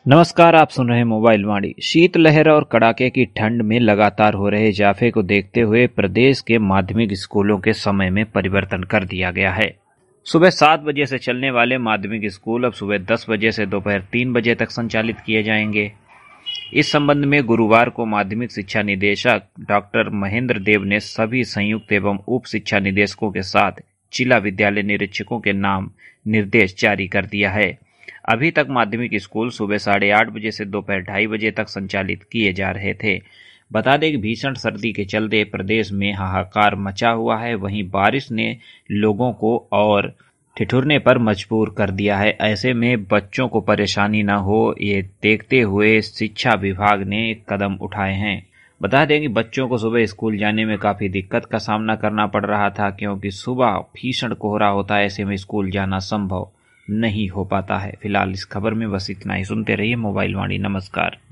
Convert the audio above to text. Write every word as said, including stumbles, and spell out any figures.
नमस्कार, आप सुन रहे हैं मोबाइल वाणी। शीतलहर और कड़ाके की ठंड में लगातार हो रहे इजाफे को देखते हुए प्रदेश के माध्यमिक स्कूलों के समय में परिवर्तन कर दिया गया है। सुबह सात बजे से चलने वाले माध्यमिक स्कूल अब सुबह दस बजे से दोपहर तीन बजे तक संचालित किए जाएंगे। इस संबंध में गुरुवार को माध्यमिक शिक्षा निदेशक डॉक्टर महेंद्र देव ने सभी संयुक्त एवं उप शिक्षा निदेशकों के साथ जिला विद्यालय निरीक्षकों के नाम निर्देश जारी कर दिया है। अभी तक माध्यमिक स्कूल सुबह साढ़े आठ बजे से दोपहर ढाई बजे तक संचालित किए जा रहे थे। बता दें कि भीषण सर्दी के चलते प्रदेश में हाहाकार मचा हुआ है। वहीं बारिश ने लोगों को और ठिठुरने पर मजबूर कर दिया है। ऐसे में बच्चों को परेशानी न हो, ये देखते हुए शिक्षा विभाग ने कदम उठाए हैं। बता दें कि बच्चों को सुबह स्कूल जाने में काफ़ी दिक्कत का सामना करना पड़ रहा था, क्योंकि सुबह भीषण कोहरा होता है। ऐसे में स्कूल जाना संभव नहीं हो पाता है। फिलहाल इस खबर में बस इतना ही। सुनते रहिए मोबाइल वाणी। नमस्कार।